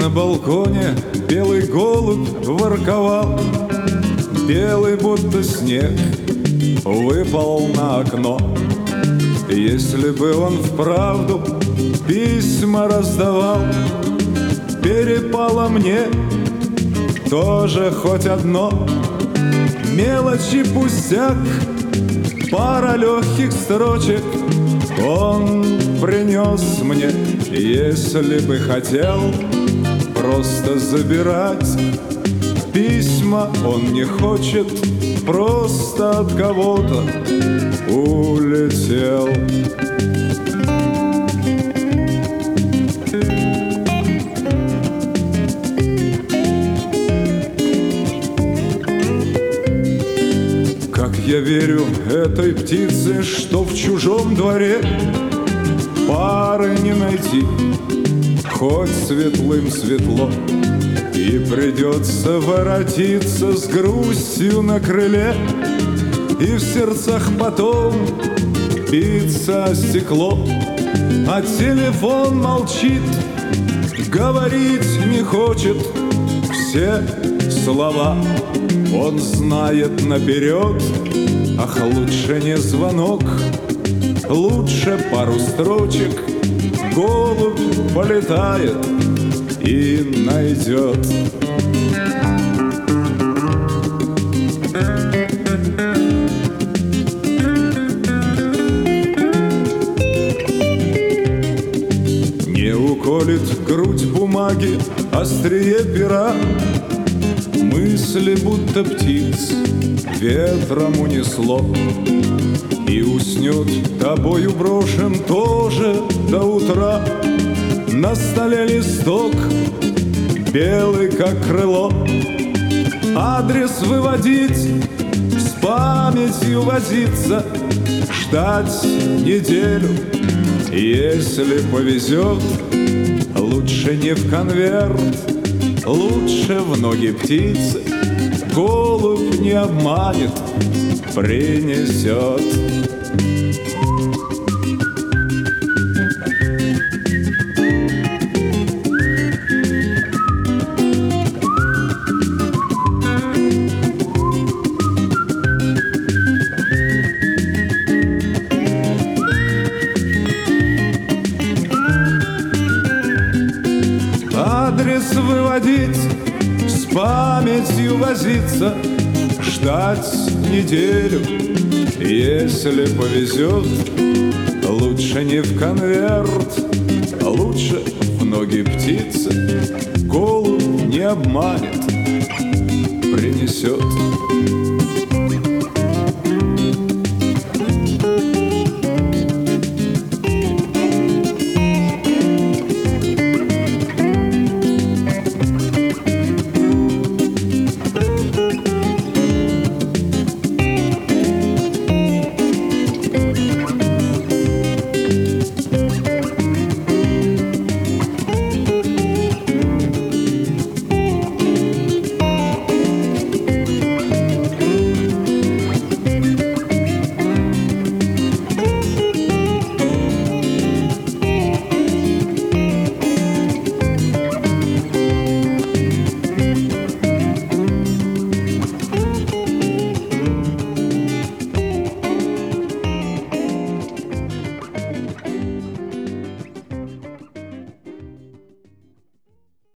На балконе белый голубь ворковал, белый, будто снег, выпал на окно. Если бы он вправду письма раздавал, перепало мне тоже хоть одно. Мелочи, пустяк, пара легких строчек он принес мне. Если бы хотел просто забирать письма, он не хочет, просто от кого-то улетел. Как я верю этой птице, что в чужом дворе пары не найти, хоть светлым светло, и придется воротиться с грустью на крыле, и в сердцах потом биться о стекло. А телефон молчит, говорить не хочет, все слова он знает наперед. Ах, лучше не звонок, лучше пару строчек, голубь полетает и найдет. Не уколет грудь бумаги острие пера, мысли будто птиц ветром унесло, и уснет тобою брошен тоже до утра. На столе листок белый, как крыло, адрес выводить, с памятью возиться, ждать неделю. Если повезет, лучше не в конверт, лучше в ноги птицы, голубь не обманет, принесет. Адрес выводить, с памятью возиться, ждать неделю. Если повезет, лучше не в конверт, лучше в ноги птицы, голубь не обманет, принесет.